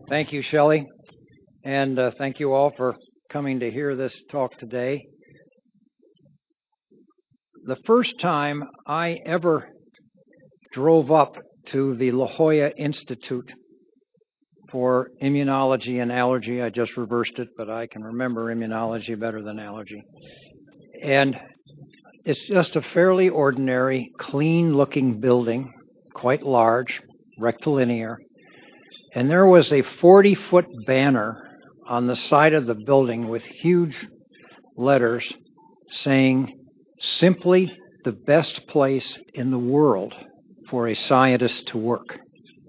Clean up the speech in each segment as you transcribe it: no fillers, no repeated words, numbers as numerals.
Thank you, Shelley, and thank you all for coming to hear this talk today. The first time I ever drove up to the La Jolla Institute for Immunology and Allergy, I just reversed it, but I can remember immunology better than allergy. And it's just a fairly ordinary, clean-looking building, quite large, rectilinear. And there was a 40-foot banner on the side of the building with huge letters saying, "Simply the best place in the world for a scientist to work."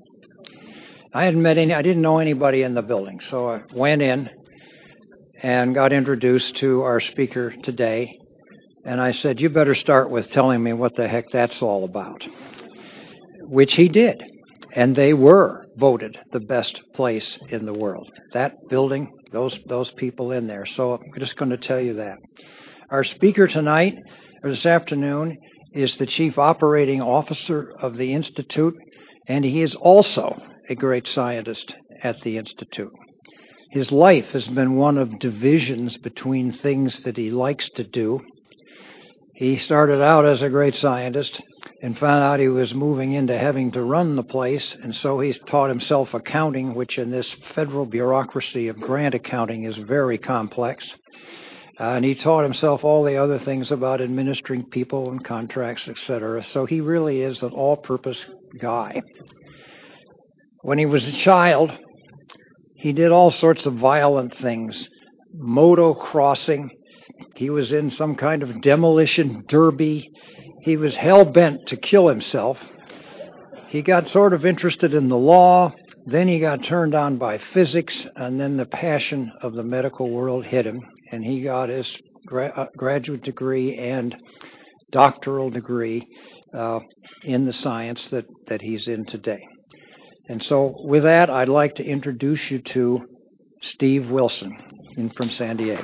I didn't know anybody in the building, so I went in and got introduced to our speaker today. And I said, "You better start with telling me what the heck that's all about," which he did. And they were voted the best place in the world. That building, those people in there. So I'm just going to tell you that. Our speaker tonight, or this afternoon, is the Chief Operating Officer of the Institute, and he is also a great scientist at the Institute. His life has been one of divisions between things that he likes to do. He started out as a great scientist and found out he was moving into having to run the place, and so he's taught himself accounting, which in this federal bureaucracy of grant accounting is very complex. And he taught himself all the other things about administering people and contracts, etc. So he really is an all-purpose guy. When he was a child, he did all sorts of violent things. Motocrossing. He was in some kind of demolition derby. He was hell-bent to kill himself. He got sort of interested in the law. Then he got turned on by physics, and then the passion of the medical world hit him, and he got his graduate degree and doctoral degree in the science that he's in today. And so with that, I'd like to introduce you to Steve Wilson from San Diego.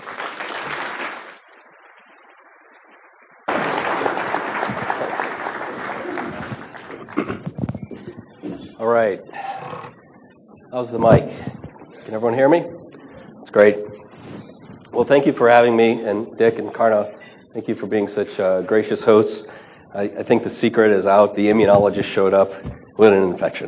All right. How's the mic? Can everyone hear me? That's great. Well, thank you for having me, and Dick and Karna, thank you for being such gracious hosts. I think the secret is out. The immunologist showed up with an infection.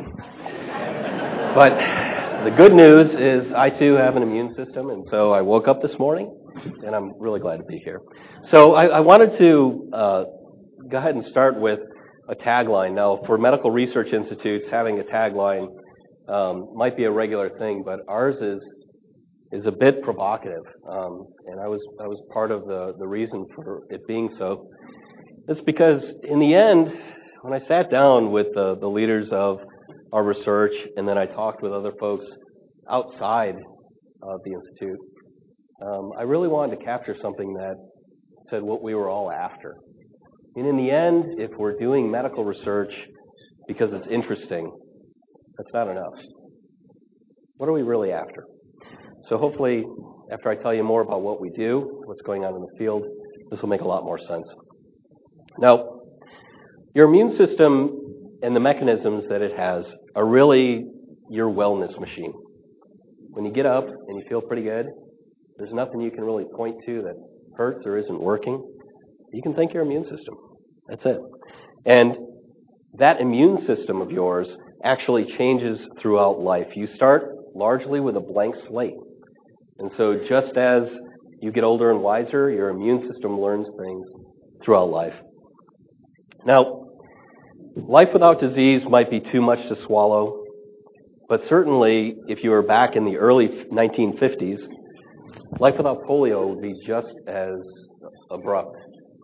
But the good news is I too have an immune system, and so I woke up this morning, and I'm really glad to be here. So I wanted to go ahead and start with a tagline. Now, for medical research institutes, having a tagline might be a regular thing, but ours is a bit provocative, and I was part of the reason for it being so. It's because in the end, when I sat down with the leaders of our research, and then I talked with other folks outside of the institute, I really wanted to capture something that said what we were all after. And in the end, if we're doing medical research because it's interesting, that's not enough. What are we really after? So hopefully, after I tell you more about what we do, what's going on in the field, this will make a lot more sense. Now, your immune system and the mechanisms that it has are really your wellness machine. When you get up and you feel pretty good, there's nothing you can really point to that hurts or isn't working. You can thank your immune system. That's it. And that immune system of yours actually changes throughout life. You start largely with a blank slate. And so just as you get older and wiser, your immune system learns things throughout life. Now, life without disease might be too much to swallow, but certainly if you were back in the early 1950s, life without polio would be just as abrupt,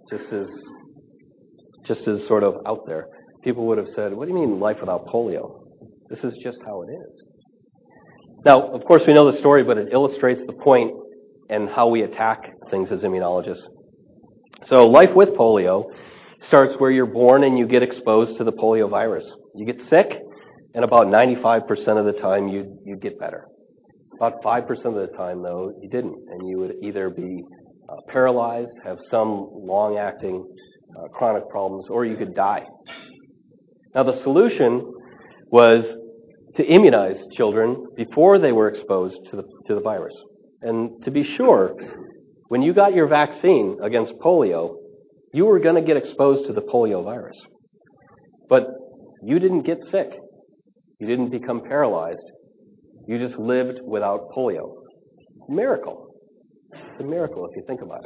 just as sort of out there. People would have said, "What do you mean life without polio? This is just how it is." Now, of course, we know the story, but it illustrates the point and how we attack things as immunologists. So life with polio starts where you're born and you get exposed to the polio virus. You get sick, and about 95% of the time you'd get better. About 5% of the time, though, you didn't, and you would either be paralyzed, have some long-acting chronic problems, or you could die. Now, the solution was to immunize children before they were exposed to the virus. And to be sure, when you got your vaccine against polio, you were going to get exposed to the polio virus. But you didn't get sick. You didn't become paralyzed. You just lived without polio. It's a miracle. It's a miracle if you think about it.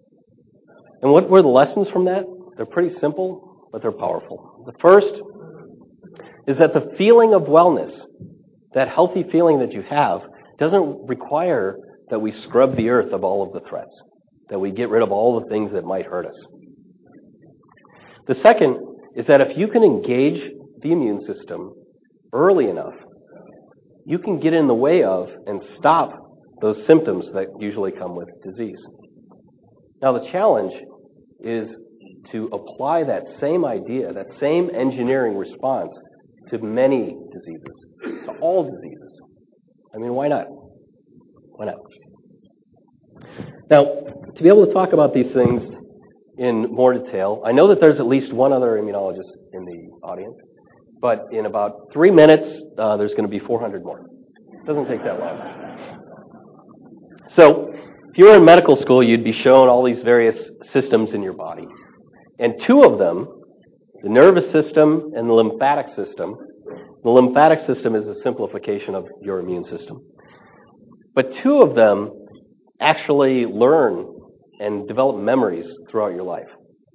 And what were the lessons from that? They're pretty simple, but they're powerful. The first is that the feeling of wellness, that healthy feeling that you have, doesn't require that we scrub the earth of all of the threats, that we get rid of all the things that might hurt us. The second is that if you can engage the immune system early enough, you can get in the way of and stop those symptoms that usually come with disease. Now, the challenge is to apply that same idea, that same engineering response to many diseases, to all diseases. I mean, why not? Why not? Now, to be able to talk about these things in more detail, I know that there's at least one other immunologist in the audience, but in about 3 minutes, there's going to be 400 more. It doesn't take that long. So, if you were in medical school, you'd be shown all these various systems in your body. And two of them, the nervous system and the lymphatic system, the lymphatic system is a simplification of your immune system. But two of them actually learn and develop memories throughout your life.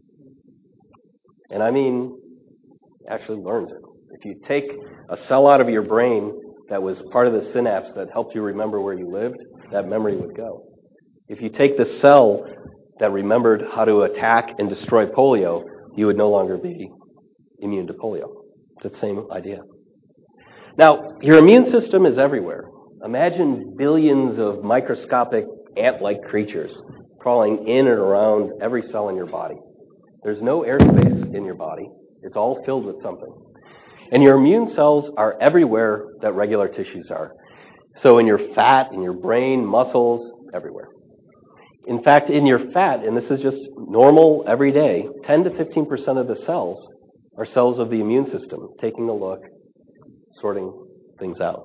And I mean, actually learns it. If you take a cell out of your brain that was part of the synapse that helped you remember where you lived, that memory would go. If you take the cell that remembered how to attack and destroy polio, you would no longer be immune to polio. It's the same idea. Now, your immune system is everywhere. Imagine billions of microscopic ant-like creatures crawling in and around every cell in your body. There's no airspace in your body. It's all filled with something. And your immune cells are everywhere that regular tissues are. So in your fat, in your brain, muscles, everywhere. In fact, in your fat, and this is just normal every day, 10 to 15% of the cells are cells of the immune system, taking a look, sorting things out.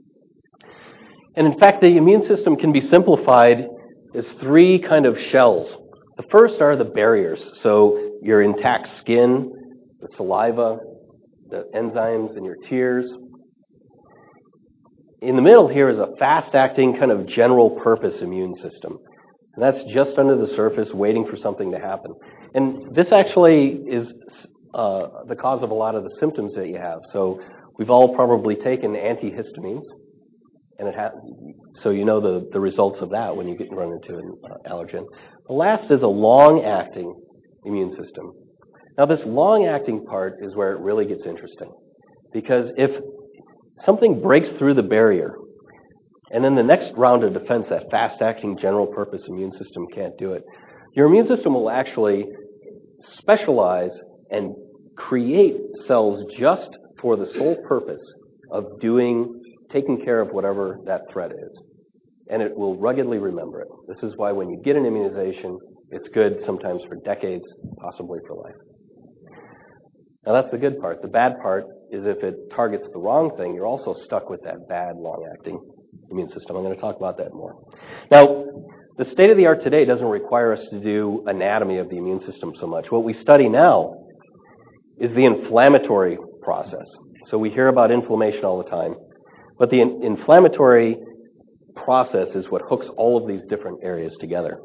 And in fact, the immune system can be simplified as three kind of shells. The first are the barriers, so your intact skin, the saliva, the enzymes in your tears. In the middle here is a fast-acting kind of general-purpose immune system. And that's just under the surface, waiting for something to happen. And this actually is the cause of a lot of the symptoms that you have. So we've all probably taken antihistamines, and so you know the results of that when you run into an allergen. The last is a long-acting immune system. Now, this long-acting part is where it really gets interesting, because if something breaks through the barrier, and then the next round of defense, that fast-acting general-purpose immune system can't do it, your immune system will actually specialize and create cells just for the sole purpose of taking care of whatever that threat is. And it will ruggedly remember it. This is why when you get an immunization, it's good sometimes for decades, possibly for life. Now that's the good part. The bad part is if it targets the wrong thing, you're also stuck with that bad long-acting immune system. I'm going to talk about that more. Now, the state of the art today doesn't require us to do anatomy of the immune system so much. What we study now is the inflammatory process. So we hear about inflammation all the time, but the inflammatory process is what hooks all of these different areas together.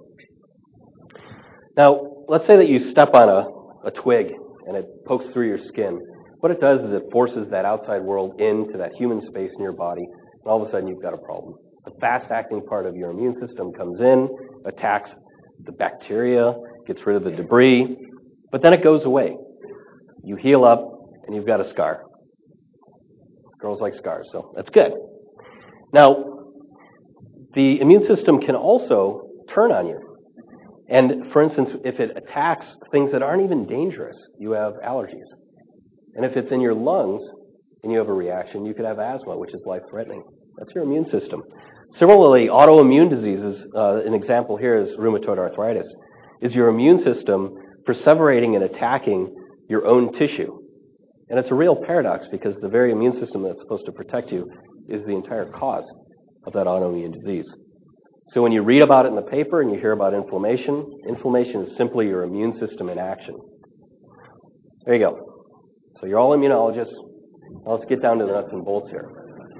Now, let's say that you step on a twig and it pokes through your skin. What it does is it forces that outside world into that human space in your body, and all of a sudden you've got a problem. The fast-acting part of your immune system comes in, attacks the bacteria, gets rid of the debris, but then it goes away. You heal up, and you've got a scar. Girls like scars, so that's good. Now, the immune system can also turn on you. And for instance, if it attacks things that aren't even dangerous, you have allergies. And if it's in your lungs and you have a reaction, you could have asthma, which is life-threatening. That's your immune system. Similarly, autoimmune diseases, an example here is rheumatoid arthritis, is your immune system perseverating and attacking your own tissue. And it's a real paradox because the very immune system that's supposed to protect you is the entire cause of that autoimmune disease. So when you read about it in the paper and you hear about inflammation, inflammation is simply your immune system in action. There you go. So you're all immunologists. Now let's get down to the nuts and bolts here.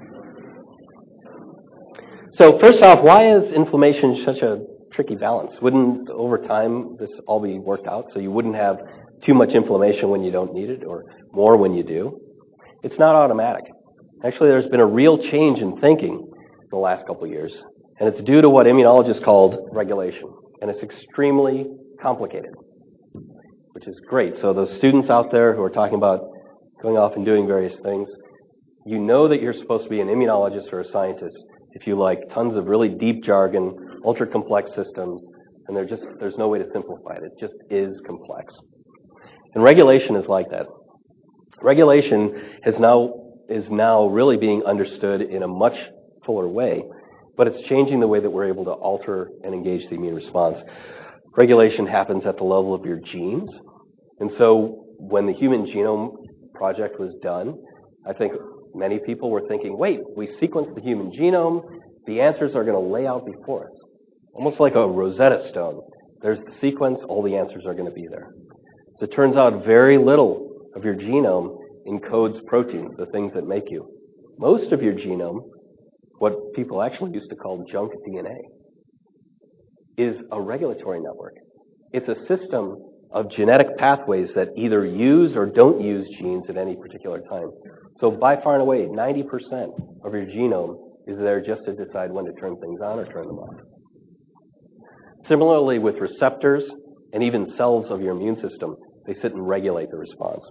So first off, why is inflammation such a tricky balance? Wouldn't, over time, this all be worked out so you wouldn't have too much inflammation when you don't need it or more when you do? It's not automatic. Actually, there's been a real change in thinking in the last couple of years, and it's due to what immunologists called regulation, and it's extremely complicated, which is great. So those students out there who are talking about going off and doing various things, you know that you're supposed to be an immunologist or a scientist if you like tons of really deep jargon, ultra-complex systems, and there's no way to simplify it. It just is complex. And regulation is like that. Regulation is now really being understood in a much fuller way, but it's changing the way that we're able to alter and engage the immune response. Regulation happens at the level of your genes. And so when the Human Genome Project was done, I think many people were thinking, wait, we sequenced the human genome, the answers are going to lay out before us. Almost like a Rosetta Stone. There's the sequence, all the answers are going to be there. So it turns out very little of your genome encodes proteins, the things that make you. Most of your genome, what people actually used to call junk DNA, is a regulatory network. It's a system of genetic pathways that either use or don't use genes at any particular time. So by far and away, 90% of your genome is there just to decide when to turn things on or turn them off. Similarly with receptors and even cells of your immune system, they sit and regulate the response.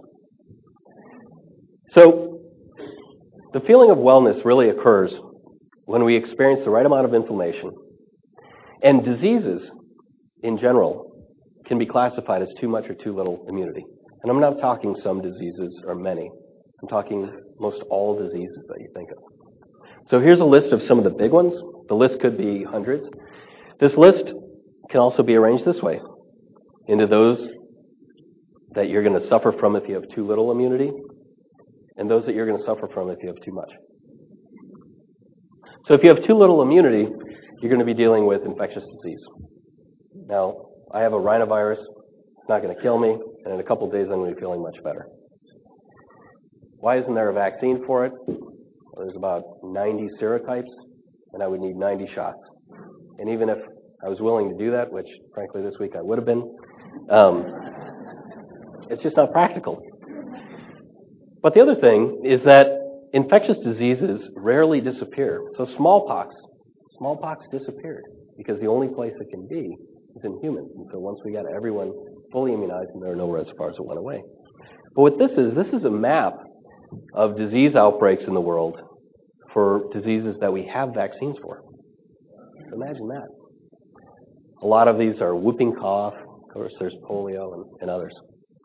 So the feeling of wellness really occurs when we experience the right amount of inflammation. And diseases, in general, can be classified as too much or too little immunity. And I'm not talking some diseases or many. I'm talking most all diseases that you think of. So here's a list of some of the big ones. The list could be hundreds. This list can also be arranged this way, into those that you're going to suffer from if you have too little immunity, and those that you're going to suffer from if you have too much. So if you have too little immunity, you're going to be dealing with infectious disease. Now, I have a rhinovirus. It's not going to kill me, and in a couple of days I'm going to be feeling much better. Why isn't there a vaccine for it? Well, there's about 90 serotypes, and I would need 90 shots. And even if I was willing to do that, which frankly this week I would have been, it's just not practical. But the other thing is that infectious diseases rarely disappear. So smallpox disappeared because the only place it can be is in humans. And so once we got everyone fully immunized, and there are no reservoirs that went away. But what this is a map of disease outbreaks in the world for diseases that we have vaccines for. So imagine that. A lot of these are whooping cough. Of course, there's polio and others.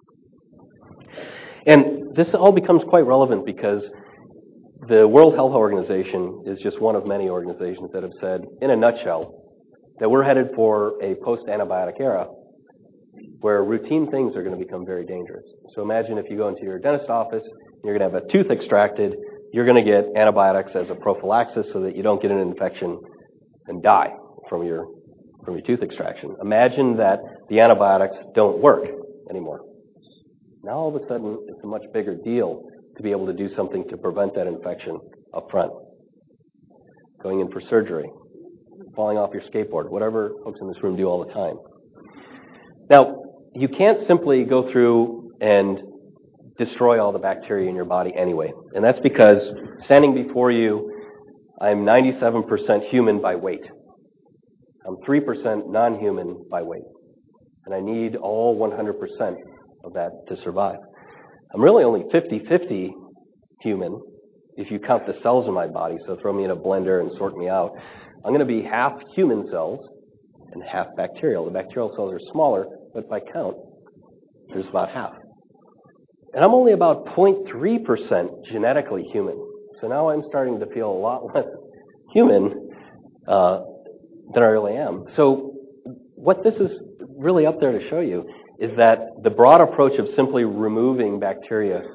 And this all becomes quite relevant because the World Health Organization is just one of many organizations that have said, in a nutshell, that we're headed for a post-antibiotic era where routine things are going to become very dangerous. So imagine if you go into your dentist office, you're going to have a tooth extracted, you're going to get antibiotics as a prophylaxis so that you don't get an infection and die from your tooth extraction. Imagine that the antibiotics don't work anymore. Now all of a sudden, it's a much bigger deal to be able to do something to prevent that infection up front. Going in for surgery, falling off your skateboard, whatever folks in this room do all the time. Now, you can't simply go through and destroy all the bacteria in your body anyway. And that's because standing before you, I'm 97% human by weight. I'm 3% non-human by weight. And I need all 100% of that to survive. I'm really only 50-50 human if you count the cells in my body, so throw me in a blender and sort me out. I'm going to be half human cells and half bacterial. The bacterial cells are smaller, but by count, there's about half. And I'm only about 0.3% genetically human. So now I'm starting to feel a lot less human than I really am. So what this is really up there to show you is that the broad approach of simply removing bacteria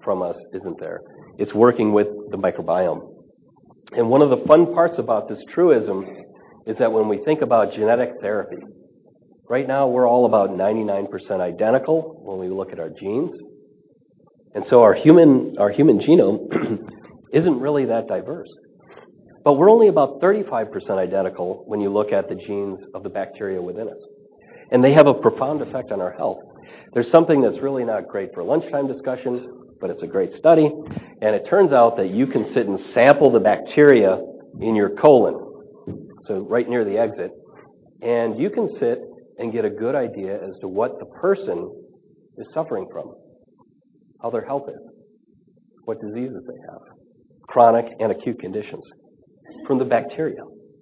from us isn't there. It's working with the microbiome. And one of the fun parts about this truism is that when we think about genetic therapy, right now we're all about 99% identical when we look at our genes. And so our human genome isn't really that diverse. But we're only about 35% identical when you look at the genes of the bacteria within us. And they have a profound effect on our health. There's something that's really not great for lunchtime discussion, but it's a great study. And it turns out that you can sit and sample the bacteria in your colon, so right near the exit, and you can sit and get a good idea as to what the person is suffering from, how their health is, what diseases they have, chronic and acute conditions, from the bacteria.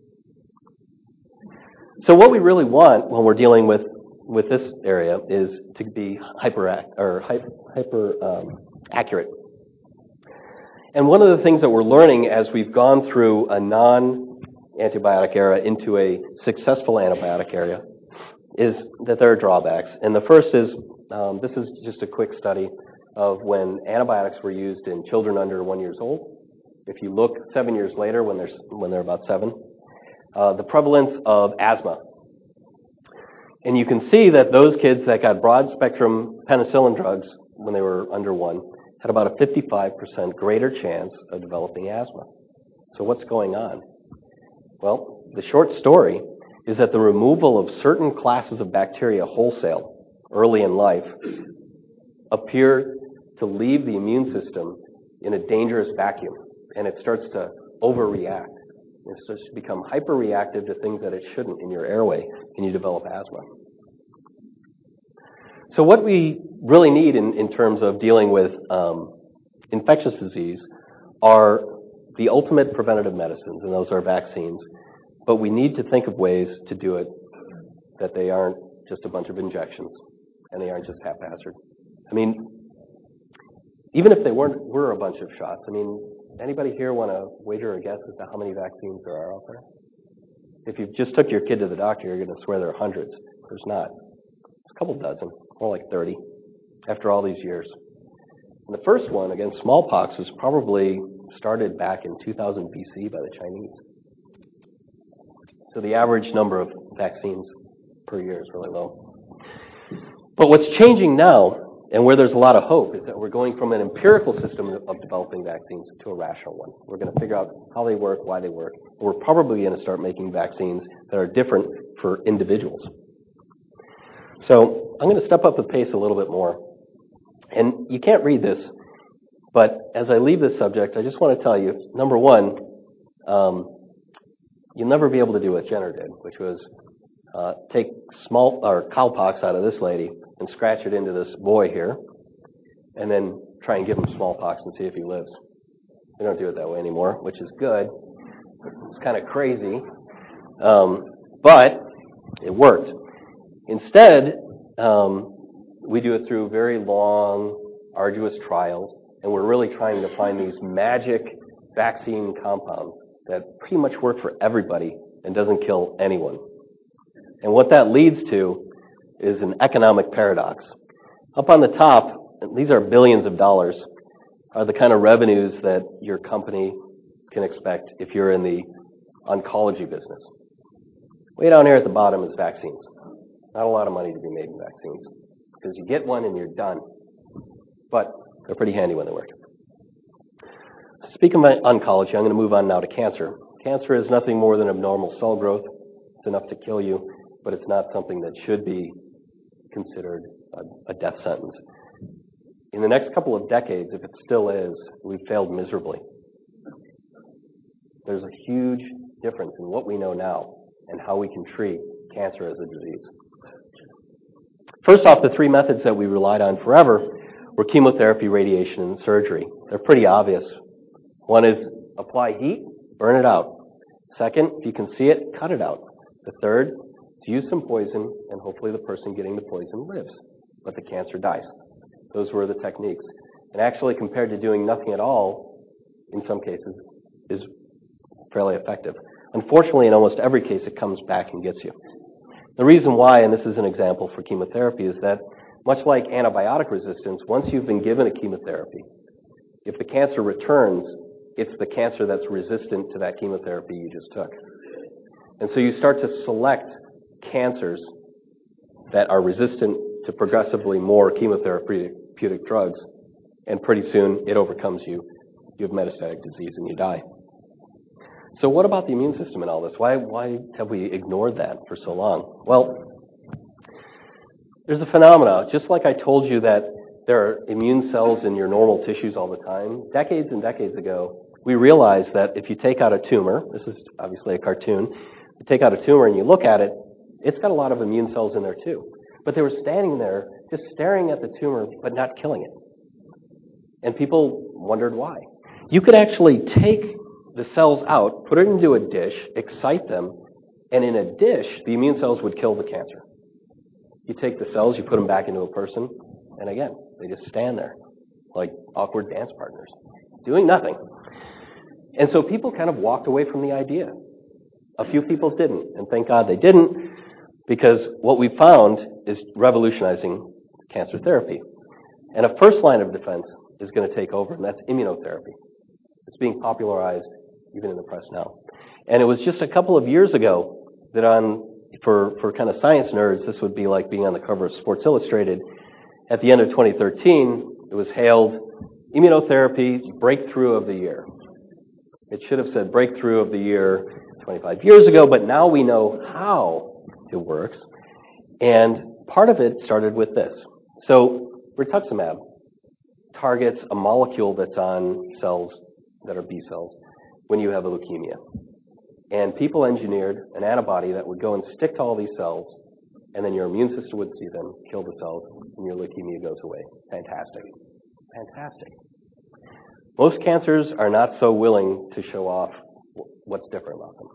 So what we really want when we're dealing with this area is to be hyper accurate. And one of the things that we're learning as we've gone through a non-antibiotic era into a successful antibiotic era is that there are drawbacks. And the first is, this is just a quick study of when antibiotics were used in children under 1 year old. If you look 7 years later, when they're about 7, the prevalence of asthma. And you can see that those kids that got broad-spectrum penicillin drugs when they were under 1 had about a 55% greater chance of developing asthma. So what's going on? Well, the short story is that the removal of certain classes of bacteria wholesale early in life appear to leave the immune system in a dangerous vacuum, and it starts to overreact. It starts to become hyperreactive to things that it shouldn't in your airway, and you develop asthma. So what we really need in terms of dealing with infectious disease are the ultimate preventative medicines, and those are vaccines. But we need to think of ways to do it that they aren't just a bunch of injections, and they aren't just haphazard. I mean, even if they were a bunch of shots, I mean, anybody here want to wager a guess as to how many vaccines there are out there? If you just took your kid to the doctor, you're going to swear there are hundreds. There's not. It's a couple dozen, more like 30, after all these years. And the first one against smallpox was probably started back in 2000 BC by the Chinese. So the average number of vaccines per year is really low. But what's changing now, and where there's a lot of hope, is that we're going from an empirical system of developing vaccines to a rational one. We're going to figure out how they work, why they work. And we're probably going to start making vaccines that are different for individuals. So I'm going to step up the pace a little bit more. And you can't read this, but as I leave this subject, I just want to tell you, number one, you'll never be able to do what Jenner did, which was take cowpox out of this lady and scratch it into this boy here, and then try and give him smallpox and see if he lives. We don't do it that way anymore, which is good. It's kind of crazy, but it worked. Instead, we do it through very long, arduous trials, and we're really trying to find these magic vaccine compounds that pretty much work for everybody and doesn't kill anyone. And what that leads to is an economic paradox. Up on the top, these are billions of dollars, are the kind of revenues that your company can expect if you're in the oncology business. Way down here at the bottom is vaccines. Not a lot of money to be made in vaccines, because you get one and you're done. But they're pretty handy when they work. So speaking of oncology, I'm going to move on now to cancer. Cancer is nothing more than abnormal cell growth. It's enough to kill you, but it's not something that should be considered a death sentence. In the next couple of decades, if it still is, we've failed miserably. There's a huge difference in what we know now and how we can treat cancer as a disease. First off, the three methods that we relied on forever were chemotherapy, radiation, and surgery. They're pretty obvious. One is apply heat, burn it out. Second, if you can see it, cut it out. The third is use some poison, and hopefully the person getting the poison lives, but the cancer dies. Those were the techniques. And actually, compared to doing nothing at all, in some cases, is fairly effective. Unfortunately, in almost every case, it comes back and gets you. The reason why, and this is an example for chemotherapy, is that much like antibiotic resistance, once you've been given a chemotherapy, If the cancer returns, it's the cancer that's resistant to that chemotherapy you just took. And so you start to select cancers that are resistant to progressively more chemotherapeutic drugs, and pretty soon it overcomes you. You have metastatic disease and you die. So what about the immune system in all this? Why have we ignored that for so long? Well, there's a phenomena, just like I told you that there are immune cells in your normal tissues all the time. Decades and decades ago, we realized that if you take out a tumor, this is obviously a cartoon, you take out a tumor and you look at it, it's got a lot of immune cells in there too. But they were standing there just staring at the tumor but not killing it. And people wondered why. You could actually take the cells out, put it into a dish, excite them, and in a dish, the immune cells would kill the cancer. You take the cells, you put them back into a person, and again, they just stand there like awkward dance partners, doing nothing. And so people kind of walked away from the idea. A few people didn't, and thank God they didn't, because what we found is revolutionizing cancer therapy. And a first line of defense is going to take over, and that's immunotherapy. It's being popularized even in the press now. And it was just a couple of years ago that for kind of science nerds, this would be like being on the cover of Sports Illustrated. At the end of 2013, it was hailed immunotherapy breakthrough of the year. It should have said breakthrough of the year 25 years ago, but now we know how it works. And part of it started with this. So rituximab targets a molecule that's on cells that are B cells when you have a leukemia. And people engineered an antibody that would go and stick to all these cells, and then your immune system would see them, kill the cells, and your leukemia goes away. Fantastic. Fantastic. Most cancers are not so willing to show off what's different about them.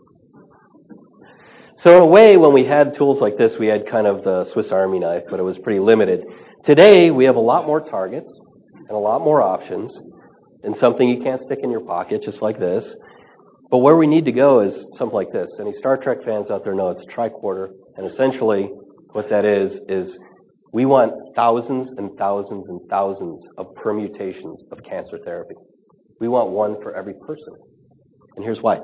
So in a way, when we had tools like this, we had kind of the Swiss Army knife, but it was pretty limited. Today, we have a lot more targets and a lot more options, and something you can't stick in your pocket, just like this. But where we need to go is something like this. Any Star Trek fans out there know it's a tricorder, and essentially what that is we want thousands and thousands and thousands of permutations of cancer therapy. We want one for every person. And here's why.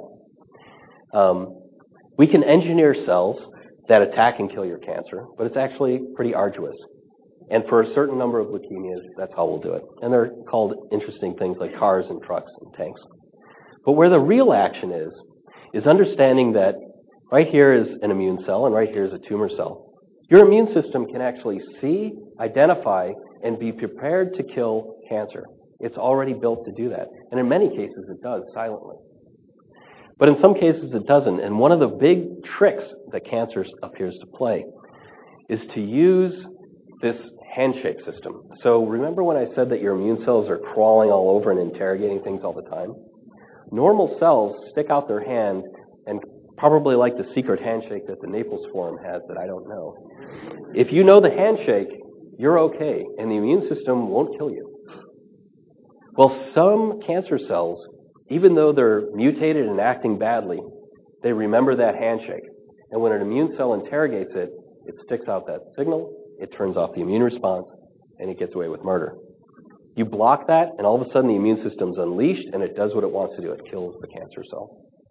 We can engineer cells that attack and kill your cancer, but it's actually pretty arduous. And for a certain number of leukemias, that's how we'll do it. And they're called interesting things like cars and trucks and tanks. But where the real action is understanding that right here is an immune cell and right here is a tumor cell. Your immune system can actually see, identify, and be prepared to kill cancer. It's already built to do that. And in many cases, it does silently. But in some cases, it doesn't. And one of the big tricks that cancer appears to play is to use this handshake system. So remember when I said that your immune cells are crawling all over and interrogating things all the time? Normal cells stick out their hand and probably like the secret handshake that the Naples Forum has that I don't know. If you know the handshake, you're okay, and the immune system won't kill you. Well, some cancer cells, even though they're mutated and acting badly, they remember that handshake. And when an immune cell interrogates it, it sticks out that signal, it turns off the immune response, and it gets away with murder. You block that, and all of a sudden the immune system's unleashed, and it does what it wants to do. It kills the cancer cell.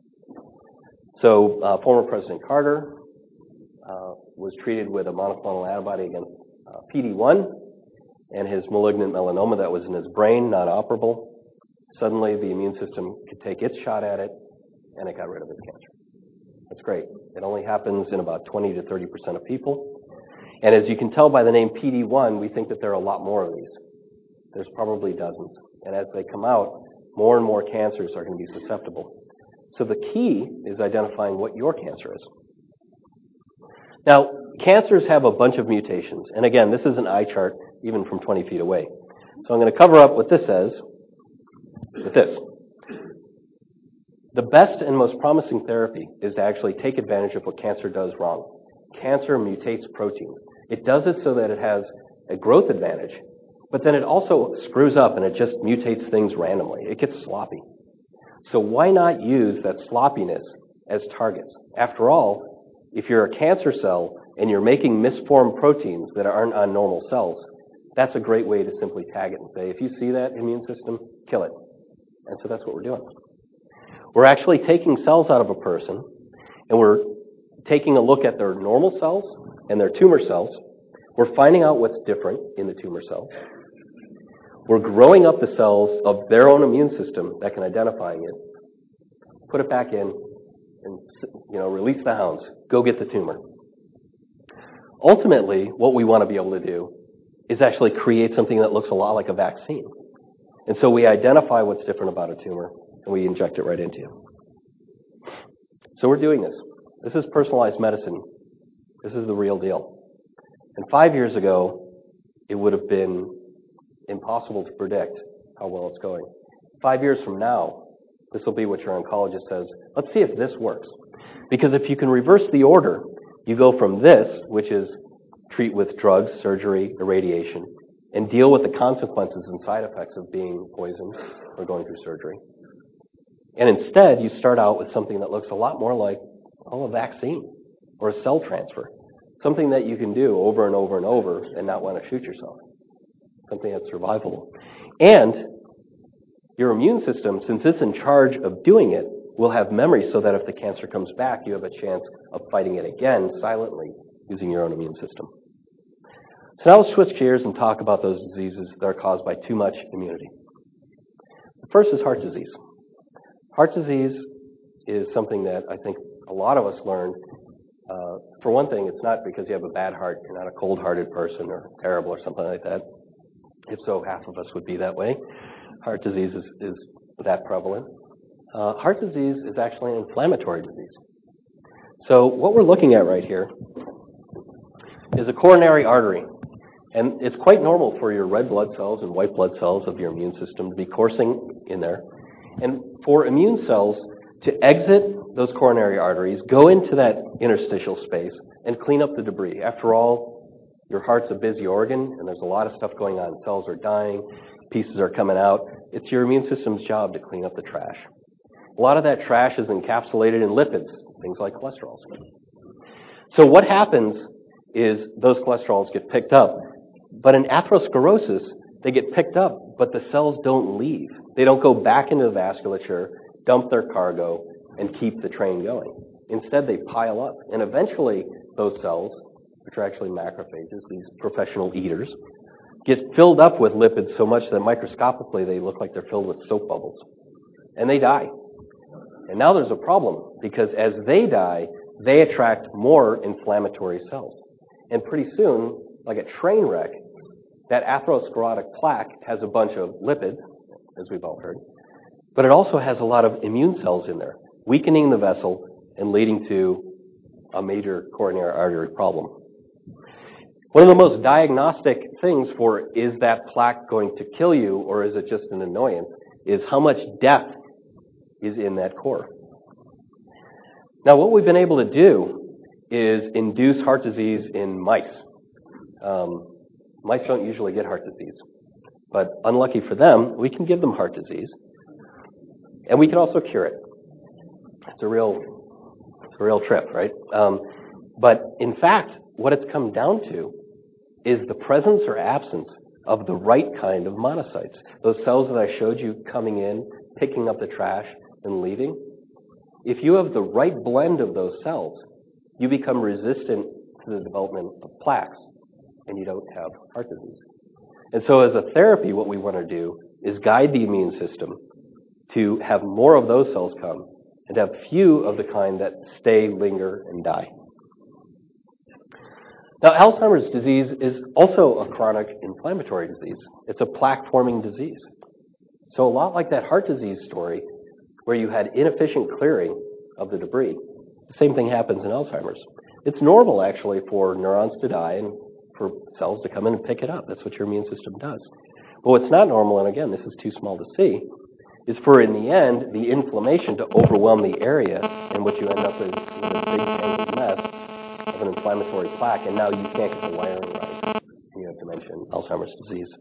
So former President Carter was treated with a monoclonal antibody against PD-1, and his malignant melanoma that was in his brain, not operable. Suddenly the immune system could take its shot at it, and it got rid of his cancer. That's great. It only happens in about 20 to 30% of people. And as you can tell by the name PD-1, we think that there are a lot more of these. There's probably dozens. And as they come out, more and more cancers are going to be susceptible. So the key is identifying what your cancer is. Now, cancers have a bunch of mutations. And again, this is an eye chart even from 20 feet away. So I'm going to cover up what this says with this. The best and most promising therapy is to actually take advantage of what cancer does wrong. Cancer mutates proteins. It does it so that it has a growth advantage, but then it also screws up and it just mutates things randomly. It gets sloppy. So why not use that sloppiness as targets? After all, if you're a cancer cell and you're making misformed proteins that aren't on normal cells, that's a great way to simply tag it and say, if you see that immune system, kill it. And so that's what we're doing. We're actually taking cells out of a person, and we're taking a look at their normal cells and their tumor cells. We're finding out what's different in the tumor cells. We're growing up the cells of their own immune system that can identify it, put it back in, and release the hounds. Go get the tumor. Ultimately, what we want to be able to do is actually create something that looks a lot like a vaccine. And so we identify what's different about a tumor, and we inject it right into you. So we're doing this. This is personalized medicine. This is the real deal. And 5 years ago, it would have been impossible to predict how well it's going. 5 years from now, this will be what your oncologist says, let's see if this works. Because if you can reverse the order, you go from this, which is treat with drugs, surgery, irradiation, and deal with the consequences and side effects of being poisoned or going through surgery. And instead, you start out with something that looks a lot more like a vaccine or a cell transfer, something that you can do over and over and over and not want to shoot yourself, something that's survivable. And your immune system, since it's in charge of doing it, will have memory so that if the cancer comes back, you have a chance of fighting it again silently using your own immune system. So now let's switch gears and talk about those diseases that are caused by too much immunity. The first is heart disease. Heart disease is something that I think a lot of us learn. For one thing, it's not because you have a bad heart. You're not a cold-hearted person or terrible or something like that. If so, half of us would be that way. Heart disease is that prevalent. Heart disease is actually an inflammatory disease. So what we're looking at right here is a coronary artery. And it's quite normal for your red blood cells and white blood cells of your immune system to be coursing in there. And for immune cells to exit those coronary arteries, go into that interstitial space, and clean up the debris. After all, your heart's a busy organ, and there's a lot of stuff going on. Cells are dying, pieces are coming out. It's your immune system's job to clean up the trash. A lot of that trash is encapsulated in lipids, things like cholesterol. So what happens is those cholesterols get picked up, but in atherosclerosis, they get picked up, but the cells don't leave. They don't go back into the vasculature, dump their cargo, and keep the train going. Instead, they pile up, and eventually those cells, which are actually macrophages, these professional eaters, get filled up with lipids so much that microscopically they look like they're filled with soap bubbles, and they die. And now there's a problem, because as they die, they attract more inflammatory cells. And pretty soon, like a train wreck, that atherosclerotic plaque has a bunch of lipids, as we've all heard, but it also has a lot of immune cells in there, weakening the vessel and leading to a major coronary artery problem. One of the most diagnostic things for is that plaque going to kill you or is it just an annoyance is how much depth is in that core. Now, what we've been able to do is induce heart disease in mice. Mice don't usually get heart disease, but unlucky for them, we can give them heart disease, and we can also cure it. It's a real trip, right? But in fact, what it's come down to is the presence or absence of the right kind of monocytes. Those cells that I showed you coming in, picking up the trash, and leaving. If you have the right blend of those cells, you become resistant to the development of plaques, and you don't have heart disease. And so as a therapy, what we want to do is guide the immune system to have more of those cells come and have few of the kind that stay, linger, and die. Now, Alzheimer's disease is also a chronic inflammatory disease. It's a plaque-forming disease. So a lot like that heart disease story, where you had inefficient clearing of the debris, the same thing happens in Alzheimer's. It's normal, actually, for neurons to die and for cells to come in and pick it up. That's what your immune system does. But what's not normal, and again, this is too small to see, is for, in the end, the inflammation to overwhelm the area, and what you end up with a big tangled mess of an inflammatory plaque, and now you can't get the wiring right. You have dementia and Alzheimer's disease.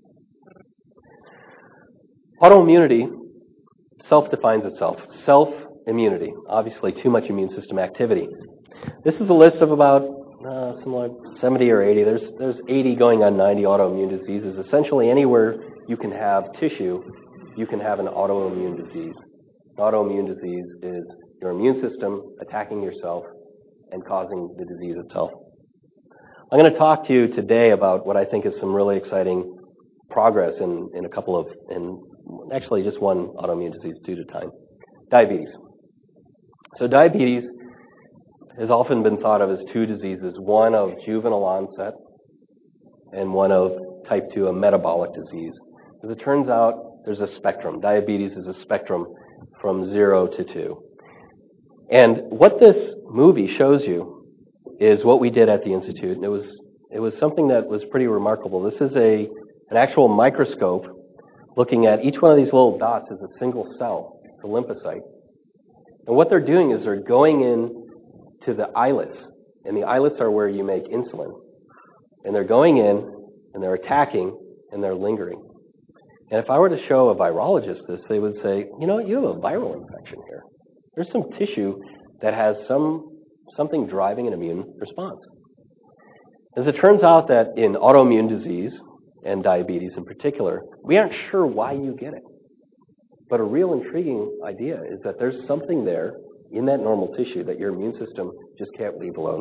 Autoimmunity self-defines itself. Self-immunity, obviously too much immune system activity. This is a list of about something like 70 or 80. There's 80 going on 90 autoimmune diseases. Essentially anywhere you can have tissue you can have an autoimmune disease. Autoimmune disease is your immune system attacking yourself and causing the disease itself. I'm going to talk to you today about what I think is some really exciting progress in actually just one autoimmune disease due to time. Diabetes. So diabetes has often been thought of as two diseases, one of juvenile onset and one of type 2, a metabolic disease. As it turns out, there's a spectrum. Diabetes is a spectrum from 0 to 2. And what this movie shows you is what we did at the Institute, and it was something that was pretty remarkable. This is an actual microscope looking at each one of these little dots as a single cell. It's a lymphocyte. And what they're doing is they're going in to the islets, and the islets are where you make insulin. And they're going in, and they're attacking, and they're lingering. And if I were to show a virologist this, they would say, you know, you have a viral infection here. There's some tissue that has something driving an immune response. As it turns out that in autoimmune disease, and diabetes in particular, we aren't sure why you get it. But a real intriguing idea is that there's something there in that normal tissue that your immune system just can't leave alone.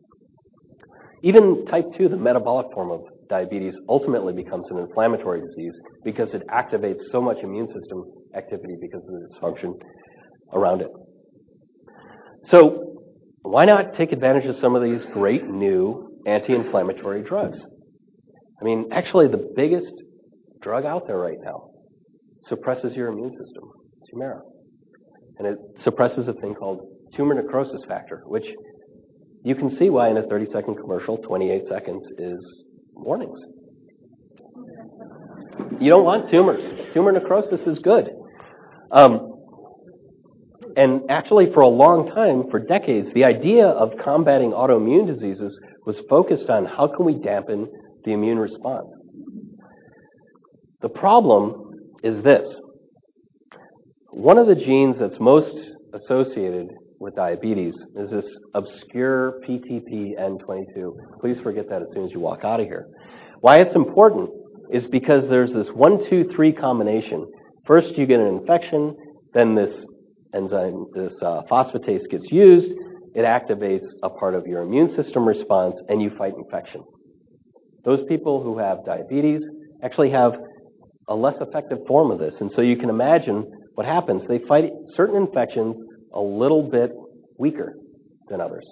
Even type 2, the metabolic form of diabetes, ultimately becomes an inflammatory disease because it activates so much immune system activity because of the dysfunction around it. So why not take advantage of some of these great new anti-inflammatory drugs? I mean, actually, the biggest drug out there right now suppresses your immune system, Humira. And it suppresses a thing called tumor necrosis factor, which you can see why in a 30-second commercial, 28 seconds is warnings. You don't want tumors. Tumor necrosis is good. And actually, for a long time, for decades, the idea of combating autoimmune diseases was focused on how can we dampen the immune response. The problem is this. One of the genes that's most associated with diabetes is this obscure PTPN22. Please forget that as soon as you walk out of here. Why it's important is because there's this 1-2-3 combination. First, you get an infection, then this enzyme, this phosphatase gets used, it activates a part of your immune system response, and you fight infection. Those people who have diabetes actually have a less effective form of this, and so you can imagine what happens. They fight certain infections a little bit weaker than others.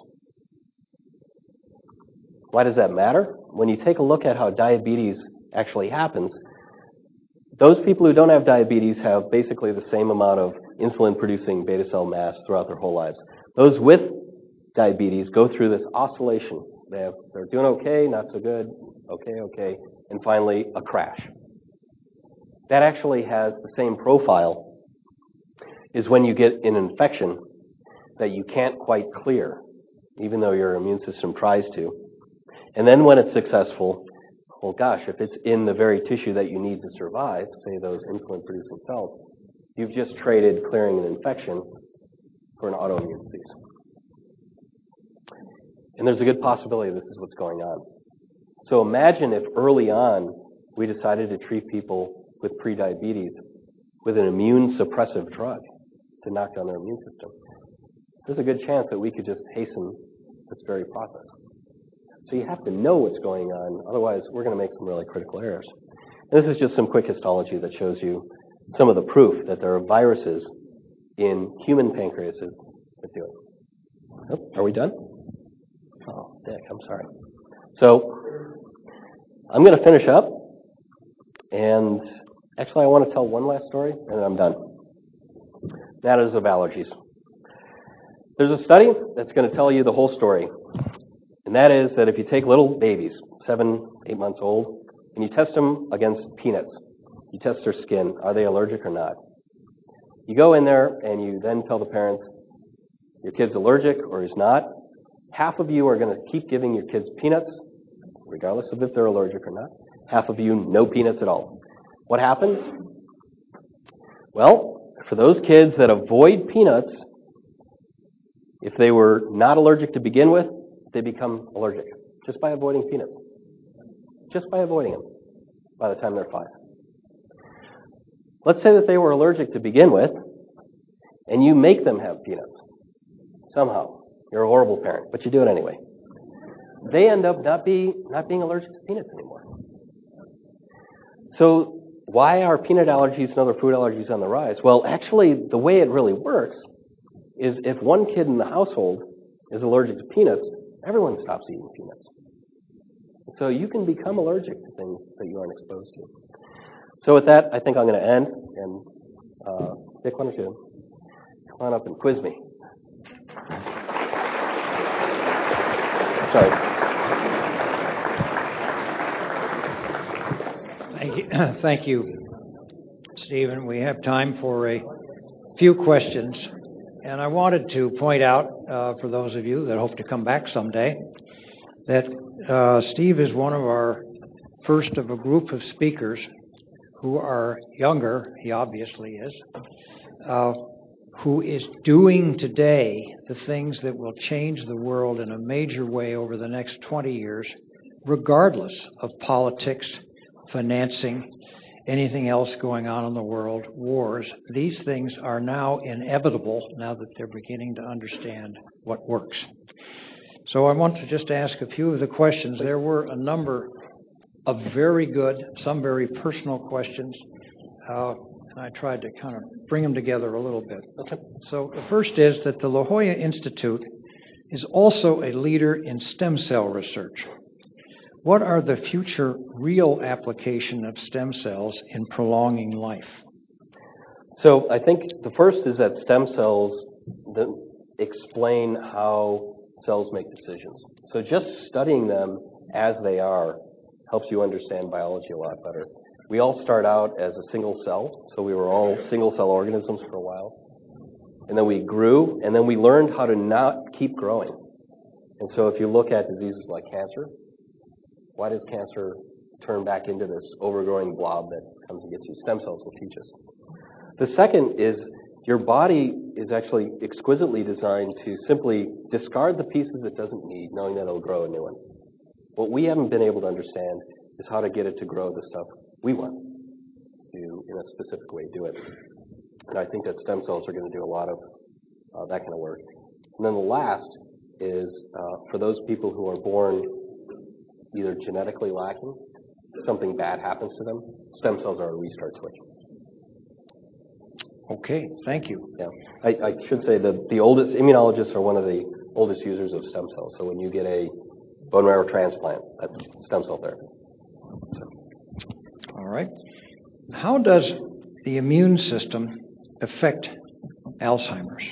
Why does that matter? When you take a look at how diabetes actually happens, those people who don't have diabetes have basically the same amount of insulin-producing beta cell mass throughout their whole lives. Those with diabetes go through this oscillation. They're doing okay, not so good, okay, and finally a crash. That actually has the same profile as when you get an infection that you can't quite clear, even though your immune system tries to. And then when it's successful, well, gosh, if it's in the very tissue that you need to survive, say those insulin-producing cells, you've just traded clearing an infection for an autoimmune disease. And there's a good possibility this is what's going on. So imagine if early on we decided to treat people with prediabetes with an immune suppressive drug to knock down their immune system. There's a good chance that we could just hasten this very process. So you have to know what's going on, otherwise we're going to make some really critical errors. And this is just some quick histology that shows you some of the proof that there are viruses in human pancreases that do it. Oh, are we done? Oh, Dick, I'm sorry. So I'm going to finish up, and actually I want to tell one last story, and then I'm done. That is of allergies. There's a study that's going to tell you the whole story, and that is that if you take little babies, 7, 8 months old, and you test them against peanuts, you test their skin, are they allergic or not? You go in there and you then tell the parents, your kid's allergic or is not. Half of you are going to keep giving your kids peanuts, regardless of if they're allergic or not. Half of you, no peanuts at all. What happens? Well, for those kids that avoid peanuts, if they were not allergic to begin with, they become allergic just by avoiding peanuts. Just by avoiding them by the time they're 5. Let's say that they were allergic to begin with, and you make them have peanuts. Somehow. You're a horrible parent, but you do it anyway. They end up not being allergic to peanuts anymore. So why are peanut allergies and other food allergies on the rise? Well, actually, the way it really works is if one kid in the household is allergic to peanuts, everyone stops eating peanuts. So you can become allergic to things that you aren't exposed to. So with that, I think I'm going to end. And Dick, why don't you come on up and quiz me? Sorry. Thank you, Stephen. We have time for a few questions. And I wanted to point out, for those of you that hope to come back someday, that Steve is one of our first of a group of speakers who are younger, he obviously is, who is doing today the things that will change the world in a major way over the next 20 years, regardless of politics, financing, anything else going on in the world, wars. These things are now inevitable now that they're beginning to understand what works. So I want to just ask a few of the questions. There were a number of very good, some very personal questions. I tried to kind of bring them together a little bit. So the first is that the La Jolla Institute is also a leader in stem cell research. What are the future real application of stem cells in prolonging life? So I think the first is that stem cells explain how cells make decisions. So just studying them as they are helps you understand biology a lot better. We all start out as a single cell, so we were all single cell organisms for a while. And then we grew, and then we learned how to not keep growing. And so if you look at diseases like cancer, why does cancer turn back into this overgrowing blob that comes and gets you? Stem cells will teach us. The second is your body is actually exquisitely designed to simply discard the pieces it doesn't need, knowing that it'll grow a new one. What we haven't been able to understand is how to get it to grow the stuff we want to, in a specific way, do it. And I think that stem cells are going to do a lot of that kind of work. And then the last is for those people who are born either genetically lacking, something bad happens to them, stem cells are a restart switch. Okay, thank you. Yeah, I should say that the oldest immunologists are one of the oldest users of stem cells. So when you get a bone marrow transplant, that's stem cell therapy. So. All right. How does the immune system affect Alzheimer's?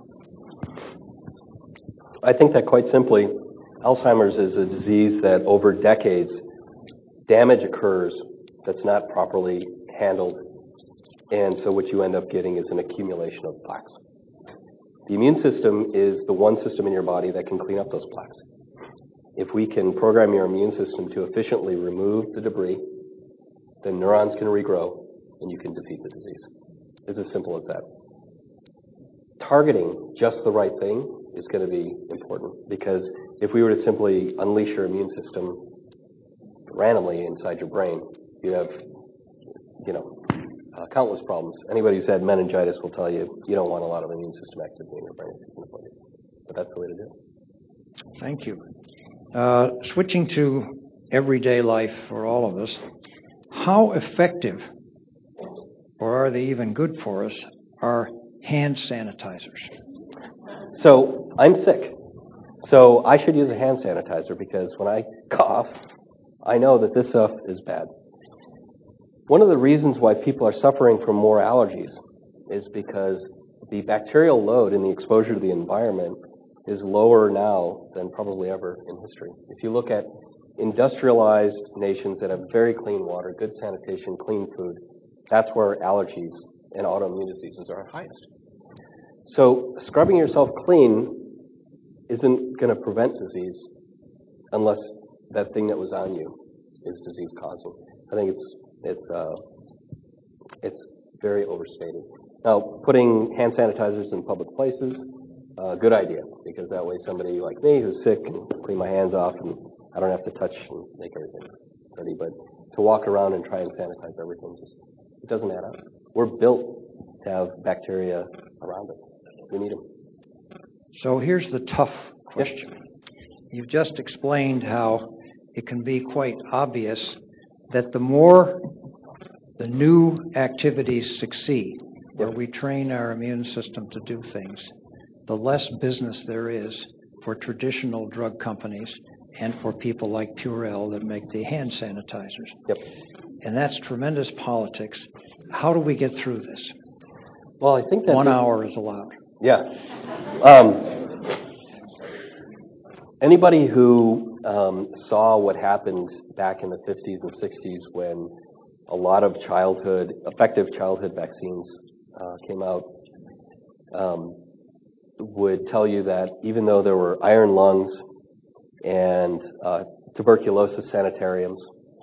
I think that quite simply, Alzheimer's is a disease that over decades, damage occurs that's not properly handled. And so what you end up getting is an accumulation of plaques. The immune system is the one system in your body that can clean up those plaques. If we can program your immune system to efficiently remove the debris, then neurons can regrow and you can defeat the disease. It's as simple as that. Targeting just the right thing is going to be important, because if we were to simply unleash your immune system randomly inside your brain, you'd have, countless problems. Anybody who's had meningitis will tell you you don't want a lot of immune system activity in your brain. But that's the way to do it. Thank you. Switching to everyday life for all of us, how effective, or are they even good for us, are hand sanitizers? So I'm sick. So I should use a hand sanitizer, because when I cough, I know that this stuff is bad. One of the reasons why people are suffering from more allergies is because the bacterial load in the exposure to the environment is lower now than probably ever in history. If you look at industrialized nations that have very clean water, good sanitation, clean food, that's where allergies and autoimmune diseases are highest. So scrubbing yourself clean isn't going to prevent disease unless that thing that was on you is disease causing. I think it's very overstated. Now, putting hand sanitizers in public places, good idea, because that way somebody like me who's sick can clean my hands off and I don't have to touch and make everything ready. But to walk around and try and sanitize everything, it doesn't add up. We're built to have bacteria around us. We need them. So here's the tough question. Yep. You've just explained how it can be quite obvious that the more the new activities succeed, where we train our immune system to do things, the less business there is for traditional drug companies and for people like Purell that make the hand sanitizers. Yep. And that's tremendous politics. How do we get through this? Well, I think that 1 hour is allowed. Yeah. Anybody who saw what happened back in the 50s and 60s when a lot of effective childhood vaccines came out would tell you that even though there were iron lungs and tuberculosis sanitariums,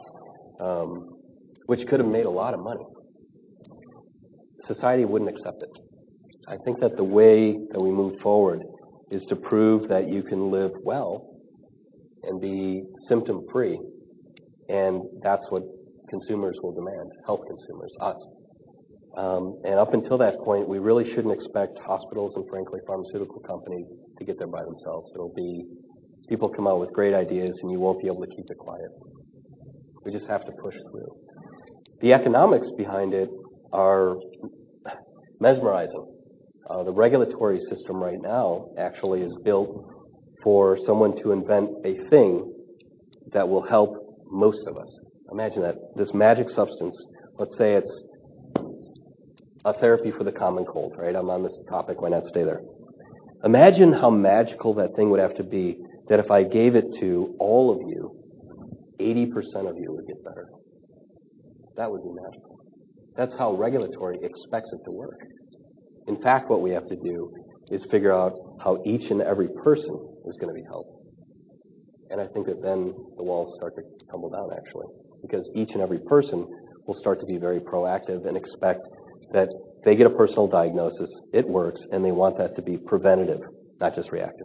which could have made a lot of money, society wouldn't accept it. I think that the way that we move forward is to prove that you can live well and be symptom-free, and that's what consumers will demand, health consumers, us. And up until that point, we really shouldn't expect hospitals and, frankly, pharmaceutical companies to get there by themselves. It'll be people come out with great ideas, and you won't be able to keep it quiet. We just have to push through. The economics behind it are mesmerizing. The regulatory system right now actually is built for someone to invent a thing that will help most of us. Imagine that, this magic substance, let's say it's a therapy for the common cold, right? I'm on this topic, why not stay there? Imagine how magical that thing would have to be that if I gave it to all of you, 80% of you would get better. That would be magical. That's how regulatory expects it to work. In fact, what we have to do is figure out how each and every person is going to be helped. And I think that then the walls start to tumble down, actually, because each and every person will start to be very proactive and expect that they get a personal diagnosis, it works, and they want that to be preventative, not just reactive.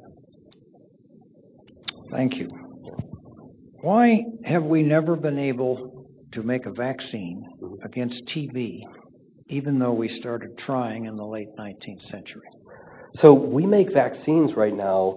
Thank you. Why have we never been able to make a vaccine against TB, even though we started trying in the late 19th century? So we make vaccines right now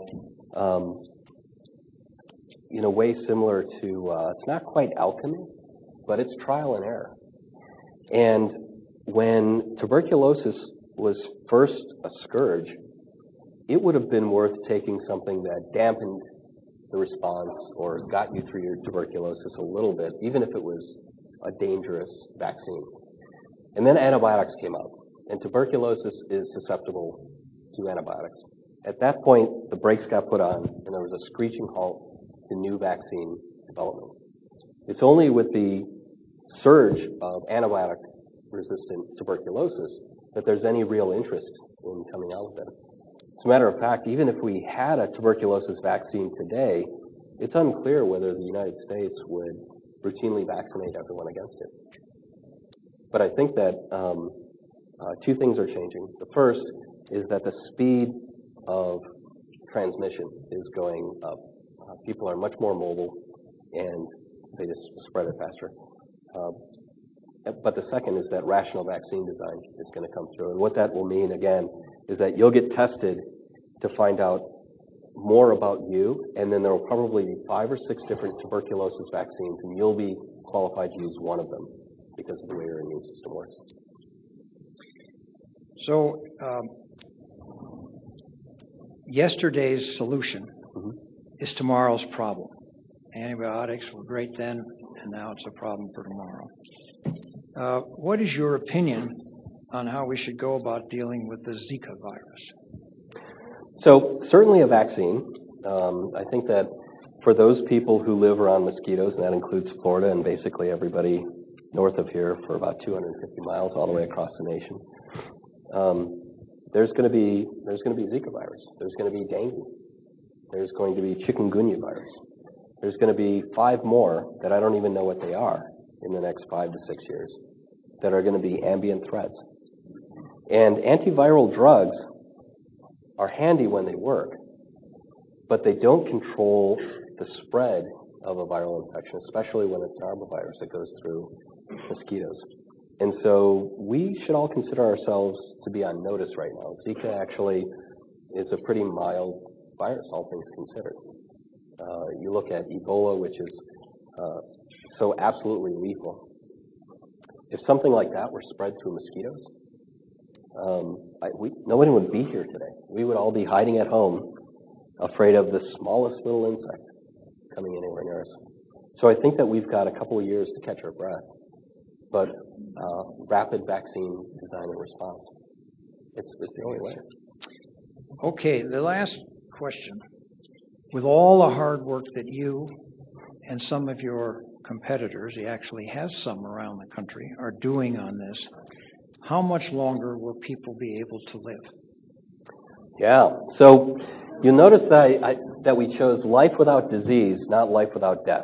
in a way similar to, it's not quite alchemy, but it's trial and error. And when tuberculosis was first a scourge, it would have been worth taking something that dampened the response or got you through your tuberculosis a little bit, even if it was a dangerous vaccine. And then antibiotics came out, and tuberculosis is susceptible to antibiotics. At that point, the brakes got put on, and there was a screeching halt to new vaccine development. It's only with the surge of antibiotic-resistant tuberculosis that there's any real interest in coming out with it. As a matter of fact, even if we had a tuberculosis vaccine today, it's unclear whether the United States would routinely vaccinate everyone against it. But I think that two things are changing. The first is that the speed of transmission is going up. People are much more mobile, and they just spread it faster. But the second is that rational vaccine design is going to come through. And what that will mean, again, is that you'll get tested to find out more about you, and then there will probably be 5 or 6 different tuberculosis vaccines, and you'll be qualified to use one of them because of the way your immune system works. So yesterday's solution is tomorrow's problem. Antibiotics were great then, and now it's a problem for tomorrow. What is your opinion on how we should go about dealing with the Zika virus? So certainly a vaccine. I think that for those people who live around mosquitoes, and that includes Florida and basically everybody north of here for about 250 miles all the way across the nation, there's going to be Zika virus. There's going to be dengue. There's going to be chikungunya virus. There's going to be 5 more that I don't even know what they are in the next 5 to 6 years that are going to be ambient threats. And antiviral drugs are handy when they work, but they don't control the spread of a viral infection, especially when it's an arbovirus that goes through mosquitoes. And so we should all consider ourselves to be on notice right now. Zika actually is a pretty mild virus, all things considered. You look at Ebola, which is so absolutely lethal. If something like that were spread through mosquitoes, nobody would be here today. We would all be hiding at home, afraid of the smallest little insect coming anywhere near us. So I think that we've got a couple of years to catch our breath, but rapid vaccine design and response, it's the only way. Okay, the last question. With all the hard work that you and some of your competitors, he actually has some around the country, are doing on this, how much longer will people be able to live? Yeah, so you'll notice that we chose life without disease, not life without death.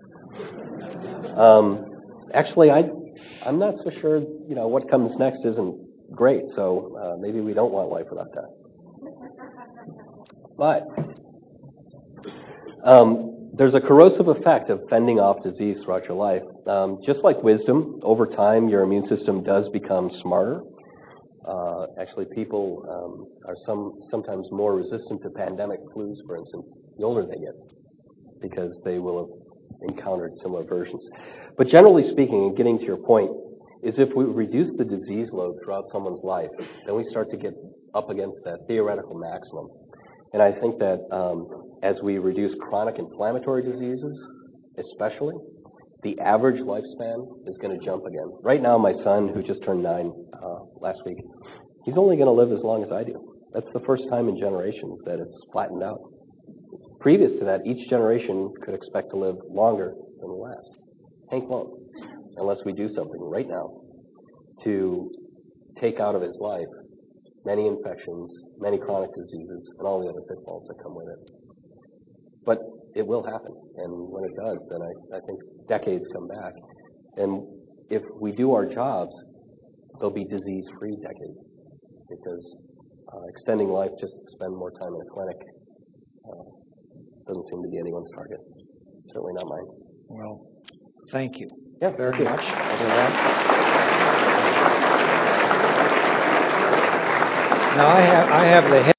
Actually, I'm not so sure, what comes next isn't great, so maybe we don't want life without death. But there's a corrosive effect of fending off disease throughout your life. Just like wisdom, over time, your immune system does become smarter. Actually, people are sometimes more resistant to pandemic flus, for instance, the older they get, because they will have encountered similar versions. But generally speaking, and getting to your point, is if we reduce the disease load throughout someone's life, then we start to get up against that theoretical maximum. And I think that as we reduce chronic inflammatory diseases, especially, the average lifespan is going to jump again. Right now, my son, who just turned 9 last week, he's only going to live as long as I do. That's the first time in generations that it's flattened out. Previous to that, each generation could expect to live longer than the last. Hank won't, unless we do something right now to take out of his life many infections, many chronic diseases, and all the other pitfalls that come with it. But it will happen, and when it does, then I think decades come back. And if we do our jobs, they'll be disease-free decades, because extending life just to spend more time in a clinic doesn't seem to be anyone's target. Certainly not mine. Well, thank you. Yeah, very much. Now I have the